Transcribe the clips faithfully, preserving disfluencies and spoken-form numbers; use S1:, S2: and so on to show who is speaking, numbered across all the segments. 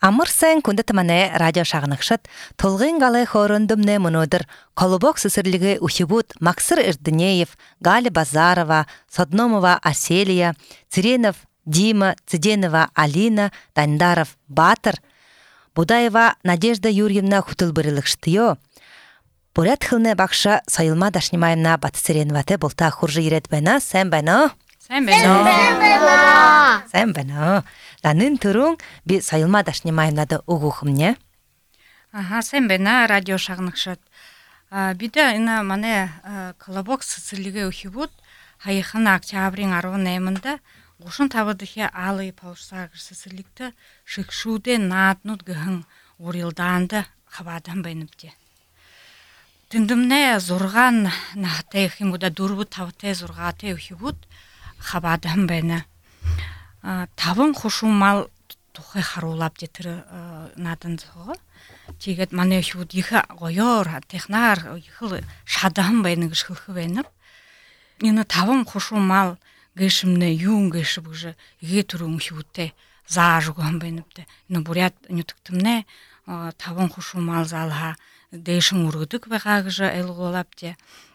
S1: Амырсен күнді тімане радио шағынықшыт, тұлғын ғалай хорындымне мұнодыр, Колубок сысырлігі Ухибут Максыр Ирдынеев, Галя Базарова, Содномова Аселия, Циренов Дима, Циденова Алина, Дандаров Батыр, Будаева Надежда Юрьевна Хутылбырылықштыйо. Бурят хылне бақша сайылма дашнимайымна Батысыреноваты болта хуржы еретбена, сән бәна?
S2: Сән бәна.
S1: Сән бәна. Данын түрің би сайылма дашнимайымнады ұғуқымне?
S2: Ага, сән бәна радио шағынықшат. Бида ина мане Колобок сыцылігі Ухибут, хайықына октябрин арвын әймінді, Гушын табыдыхе алы паушсагыр сыцылікті шықшуде нааднуд гыхын урилданды қабадын бәйніпте. Түндімне зұрған нағтай химуда дұрбы тавытай зұрғатай Ухибут қабадын бәйні. Табын құшумал тұхай қарулап детірі надын зығы. Тегет мане Ухибут ехі ғойор, технар, ехі шадығын бәйні ғышқылқы бәйніп. Ені табын құшумал гешимне юн гешиб уже гетрун хюте зажуган бенипте но бурят нютуктумне таван хушумал залха дэшин ургдык байгагжа элголапте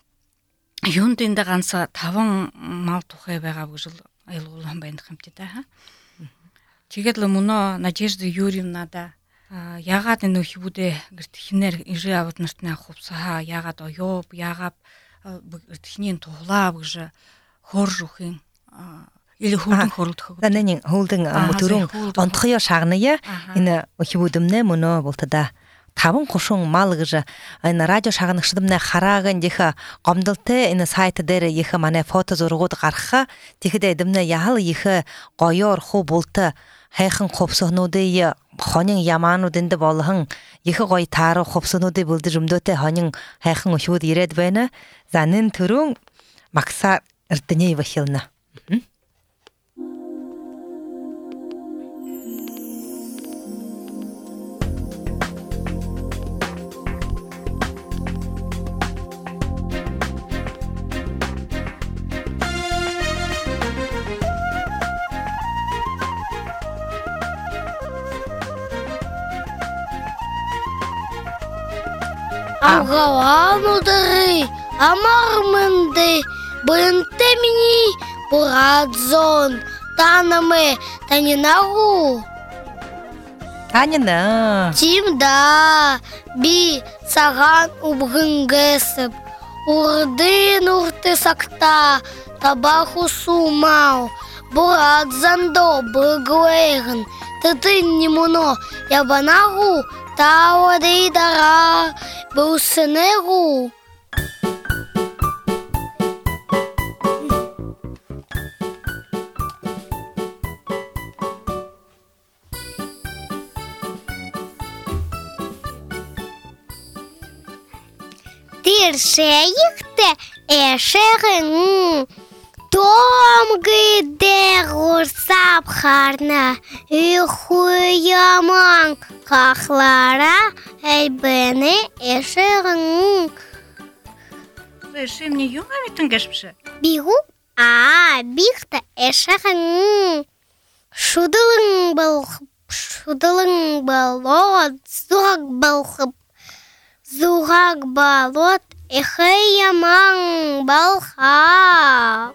S2: юн динде ганса таван мал тухай байгагжыл элголан бендхимте да тигетле муно Надежда Юрьевна да ягат эн хибуде гэртхинер ижават нартна хупсаа ягат оёб ягап гэртхинин тухлаав гжа хоржухин или хулдың хорулдық.
S1: Данэнин хулдың мутурун онтхыё шағныя ина ухибудымне муно болтада табын құшың малғыжы ина радио шағынықшыдымне харагын деха қомдылты ина сайты дәрі ехі мане фото зорғуд қарқа текіде дымне яхыл ехі қойор ху болты хайхын қопсығнуды е хонин яману динді болғын ехі қой тары қопсығнуды болды жұмдоте хонин хайхын ухибуд еред бәйні занын түрің Максар Ирдынеева хилна.
S3: Амгаланудары, амармынды, бынты мені бұрадзон, танымы, танинағу.
S1: Танина.
S3: Тимда, би саған убғынгесіп, урдын урты сақта, табаху сумау, бұрадзандо бұғуэгін, тытын немуно, ябанағу, тауады дара, бұсынығу. Тиршейікті әшігін том гиде ғұрсап қарна үйхуяман қақлара әлбіні әшігін.
S2: Эши мне юнгами тынгашпшы?
S3: Бигу? А, бихта әшігін. Шудылың балқып, шудылың балот, зуғақ балқып. Зуғақ балот, эхей яман балха.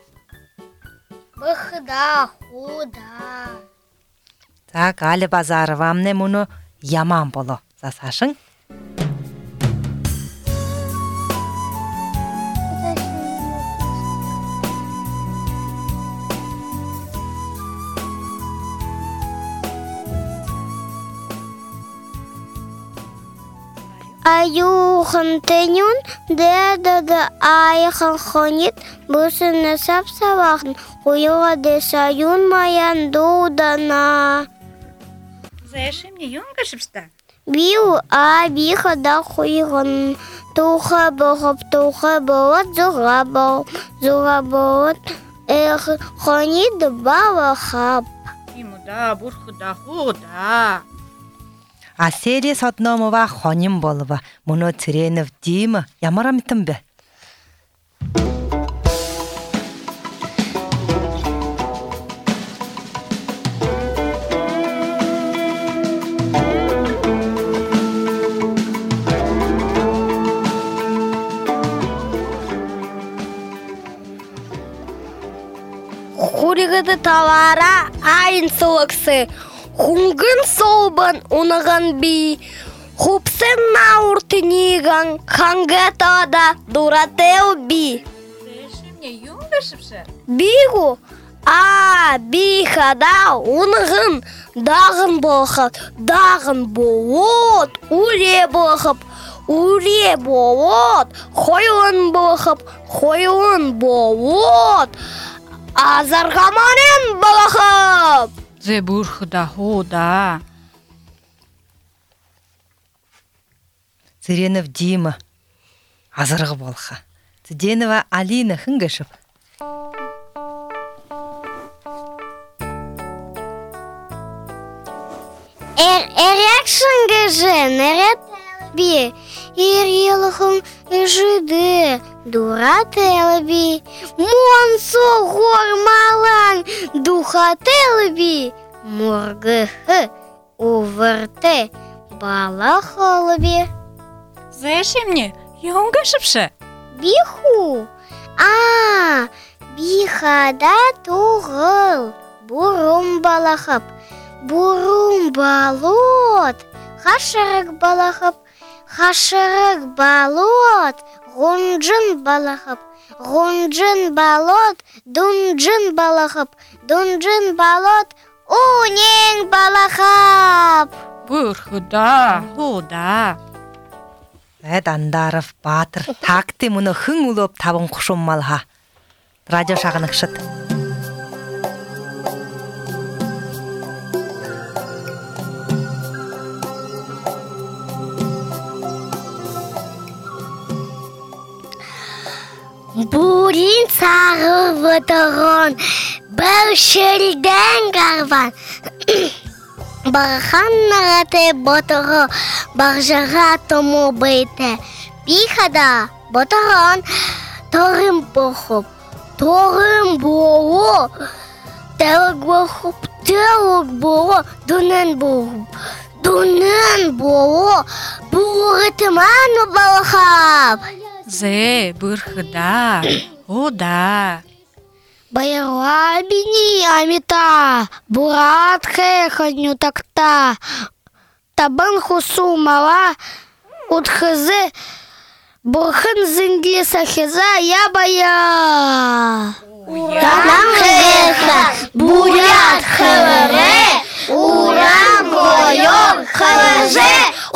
S3: Быхда худа.
S1: Так, Галя Базарова, амне муну яман боло. Засашың?
S3: Аюхан тенюн, дедады айхан хонит, бұсыны сап-сабақын, қойыға десаюн маян доудана.
S2: Эши мне юнгашпста?
S3: Биу, а биха да қойған, туға бұғып, туға бұғыт, зуға бұғып, зуға бұғыт, эх, хонит бава хап.
S2: Имуда, бурхуда, худа.
S1: Аселия Содномова хоним болова. Муно Циренов Дима. Ямара митым бе?
S3: хуригыды тавара айын сылықсы. Хунгын солбан унаган би. Хупсын науртыниган хангатада дурател би. Бигу, а бихада унаган дағын болхап, дағын болот, уре болхап, уре болот, хойын болхап, хойын болот, азарғаманен болхап.
S2: Зе бурхда хода.
S1: Зыренов Дима азырғы болха. Цыденова Алина хынгышып.
S3: Er erекшін гыжы, нәрет би, ер еліхім жыды, дурат әлбі, монсо ғормалан, духат әлбі, мұргығы, увырты, балақ әлбі.
S2: Зәшемне, еуңгашыпшы?
S3: Биху, а, бихада туғыл, бұрым балақып, бұрым балот, хашырық балақып, хашырық балот, ғонжын балақып, ғонжын балот, дұнжын балақып, дұнжын балот, унен балақып.
S2: Бурхда хода.
S1: Әд Андаров Батыр такты мұны хың ұлып табын құшым малға. Радио шағынықшыт.
S3: Бурин сағыр ватырын, бір шөлден қарван. Бархан нараты батыры, баржаға тому бейті. Бихада батырын, торым бұқып, торым бұғы, тәлік бұқып, тәлік бұғы, дүнін бұғып, дүнін бұғы, бұғы тыман балқап.
S2: Зе бурхда хода.
S3: Байырла бini амита, бурат хэханю такта. Табан хусу мала, утхызы, бурхан зинги сахиза ябая. Табан хэха, бурят хэвэре, урам гойор хэвэже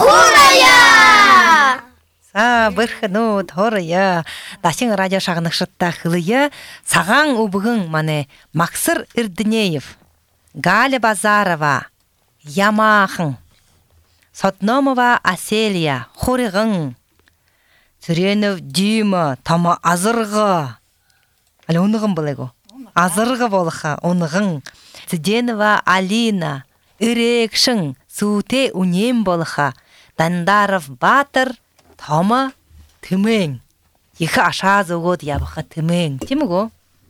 S3: урая.
S1: Са бірхіну торыя, дашың радио шағынықшытта қылыя, саған ұбығың мане Максыр Ирдінеев, Галя Базарова, Ямахың, Сотномова Аселия, Хорығың, Цыренов Дима, Тама Азырғы, әлі онығын білego, Азырғы болыға, онығың, Цыденова Алина, Ирекшің, Суте Унем болыға, Дандаров Батыр, Тома тымың. Ехі аша зауғод ябыға тымың. Тиміго?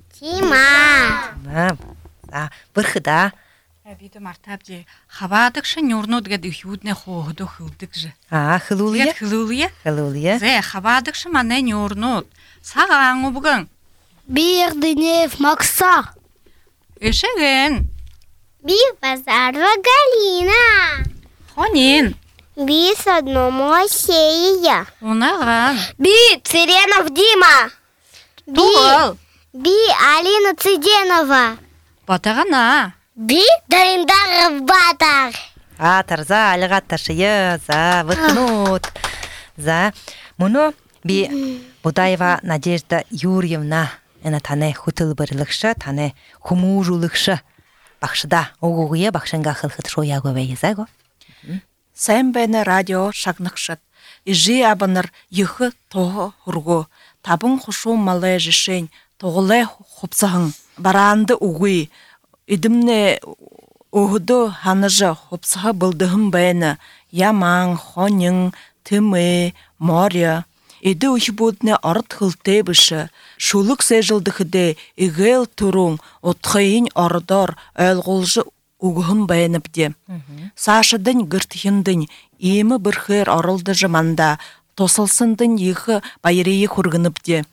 S3: Тима.
S1: Бірхіда.
S2: Биді мартабде. Хабадықшы нөрнодға дүйудне хоғыды хылдық жы.
S1: А, хылулия?
S2: Хылулия?
S1: Хылулия.
S2: Зе, хабадықшы мане нөрнод. Саған ұбығын.
S3: Бирдінев Макса.
S2: Ешеген.
S3: Би Базарова Галина.
S2: Хонин.
S3: Би Садномова Сея.
S2: Унаған.
S3: Би Цыренов Дима.
S2: Туғыл.
S3: Би Алина Цыденова.
S2: Батағана.
S3: Би Дариндаров Батар.
S1: Атар, за, алығат ташыя, за, вықнут. За, мұны би Будаева Надежда Юрьевна, әні таны хутыл бірілікші, таны хумужулықшы. Бақшыда оғуғыя бақшынға қылқыт шоя көбейі, зайго?
S4: Сәмбәні радио шағнықшыт. Ижи абыныр ехы тоғы ұрғы. Табын құшу малы жішен, тоғылай құпсағын. Баранды ұғы. Идімне ұғыды ханыжы құпсағы бұлдығын бәйіні. Яман, хонын, тымы, моря. Иді ұхибудны арыт қылты біші. Шулық сәжілдіхіде игел тұрың, отқайын арыдар, әлғылжы уғын бәйініпде. Сашыдың гүртіхіндің, емі бір хер арылды жыманда, тосылсындың ехі байырейі құрғыныпде.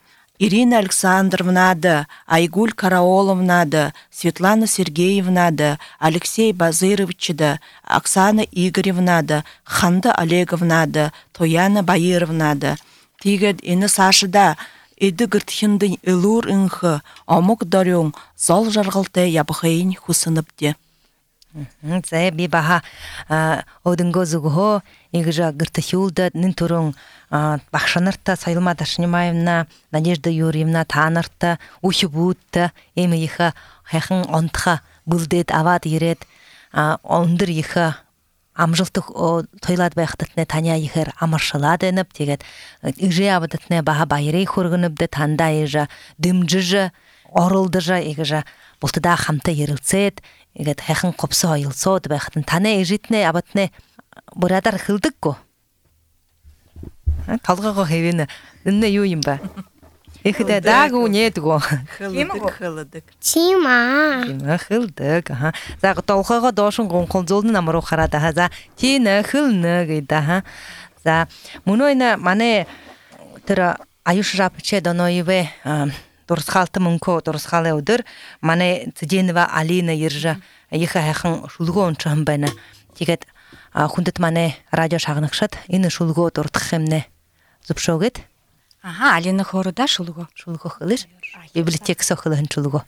S4: Ирина Александровнады, Айгуль Караоловнады, Светлана Сергеевнады, Алексей Базыровичды, Оксана Игоревнады, Ханды Олеговнады, Тояна Баировнады. Тигет ины Сашыда иді гіртхіндің үлур үнхі, омық дөрің, зол жарғылты ябықайын хусыныпте.
S1: Зэ би баха одынго зугho игжа гыртыхулда нин турун бахшанырта Сайлма Дашнимаевна, Надежда Юрьевна танырта ухибутта эми иха хайхын онтха булдет ават ирет ондыр иха амжылтық тойлад байқтытны таня ихер амаршылады эніп тегет игже абадытны баха байрей хургыныбды танда ежа дымжыжы орылдыжа игжа болтыда хамта ерілцет игет хайхын қопсы ойылсод байқтын тана ежитне абатны бұрадар хылдық ко талғаға хевені үнне юйым ба Ихде дагу нетго.
S4: Хылдык, хылдык.
S3: Тима.
S1: Тима хылдык. Ага. За толхага дошун гонколзолны намро харада хаза. Тина хылны гыда ха. За мунойна мане тера аюш рапче доноеве дурсхалты мунко дурсхале удыр мане цденва Алина Ержа иха хахан шулгон чамбана. Тигет хундат мане радио шагныкшат ины шулго дуртхемне. Зупшогет.
S2: Ага, Алина хоруда шулго.
S1: Шулго хылыш. Библиотека сохылын шулго.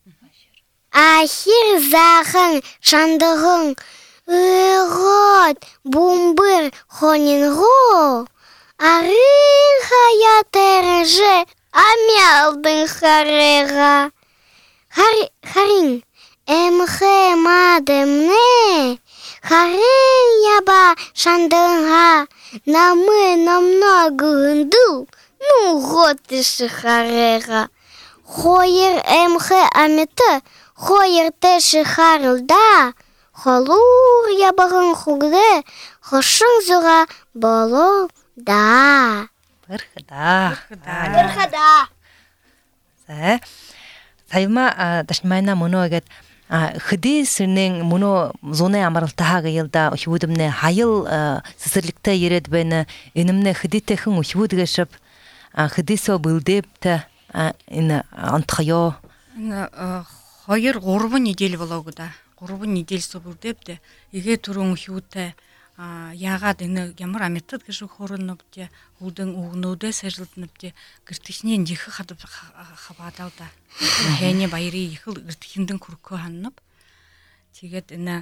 S3: Ахир захын шандығын ығыт бумбыр хонинго арын хаятыржы амялдың хареға. Харин эмхе мадымны харин яба шандыңға намы намнагынду. Ну, год ты шихарега. Хойер эмхе амета, хойер те шихарл да. Халур ябагын хугде, хошын зуга боло да.
S1: Бырхыда.
S3: Бырхыда.
S1: Сэ. Сайлма Дашнимаевна муно агат хыды сирнең муно зоне амаралтаһага йылда ухудымне хайыл сысырлыкта еред бені энімне хыды техын ухудгашып хыды со былдепті ина антхайо.
S2: Хайыр ғорбы недель болаугыда. Ғорбы недель со былдепті. Иге турун ухудта яғад ины ямыр аметтад кіші хорынныпте, улдың уғынуды сәжілтыныпте, гіртішнен дегі қадып қабадалда. Хәне байры ехыл гіртішіндің күркі ханынып. Тегет ины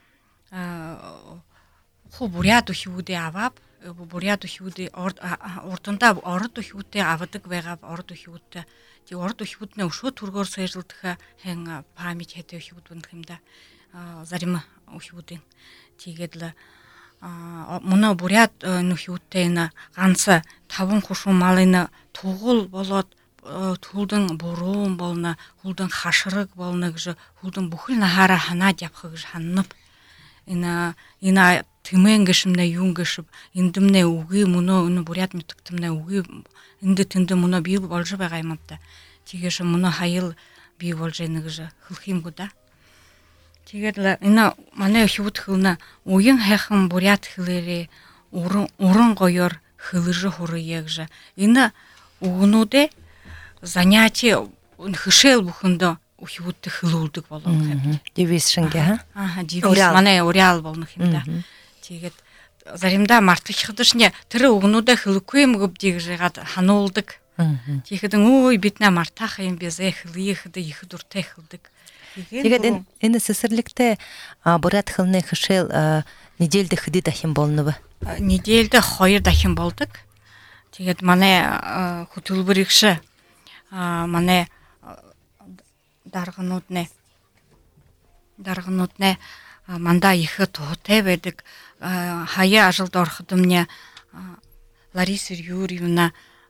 S2: ху бурят ухуды авап, бурят ухуды ортында орыт ухуды авадык вайғап орыт ухуды. Те орыт ухудны ұшу тургор сәжілтіға хәң память хәті ухудын кімді зарымы ухудын. Тегедлі мұны бурят нөхеуттейіні ғансы табын құшу малыны туғыл болот, тулдың бұруын болны, хулдың хашырық болны ғжы, хулдың бүхіл нахара хана дяпқы ғжы ханынып. Ина тымен ғышымна юн ғышып, индімне уғы мұны үні бурят метіктімне уғы, инді тінді мұны бейіл болжы бағаймапты. Тегеші мұны хайыл бейіл болжайны ғжы хылхим ғуда. Тегерлі, ина мане хивут хылна, ойын хайхын бурят хылыре, урын қойыр хылыжы хоры егжі. Ина уғынуде занятие хышел бұхында хивутты хылылдық болуын қайбді.
S1: Девиз шынге,
S2: ха? Девиз, мане орял болуын қайбді. Тегет, заримда мартлық қыдышне, түрі уғынуде хылы көйім ғып дегжі ғад ханолдық. Тегедің, ой, бетна мартақ айын безе хылы ехіді, ехі дұрты хылдық.
S1: Тегет энэ сесерлікте бурят хылны хышел недельді хыды дахим болныбы?
S2: Недельді хойыр дахим болдық. Тегет мане хутыл бірікші, мане дарғынутне, дарғынутне манда ехі тұғытай бердік. Хайы ажылды орқыдымне Лариса Юрьевна,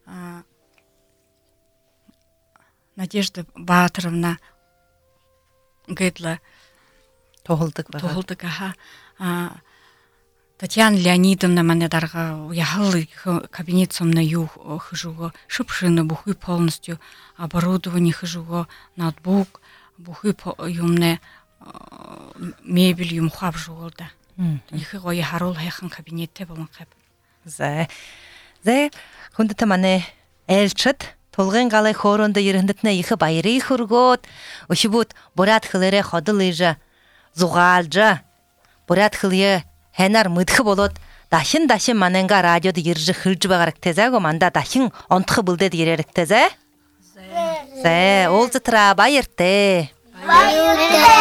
S2: Надежда Батыровна, Гайдла
S1: Тоғылдық баға.
S2: Тоғылдық, аха. Татьяна Леонидовна мане дарға яғылы кабинет сомна ю хыжуға, шыпшыны бұхы полностью оборудование хыжуға, ноутбук, бұхы юмне мебель юм хаб жуғылда. Ехі ғойы харул хайқын кабинетте болын қап.
S1: Зэ. Зэ, хүндіті мане әлчіт, Толгын галай хоронда ерендетне ихы байры хургот. Ушибут борат хылере ходылыжа. Зугалжа. Борат хылye хенар мыдхы болот. Дашын дашын маненга радиода ержі хылжы бағарық тезаго манда дашын онтхы бұлдеді ерерік тезе? Зе. Зе, ол зытыра байырте.
S3: Байырте.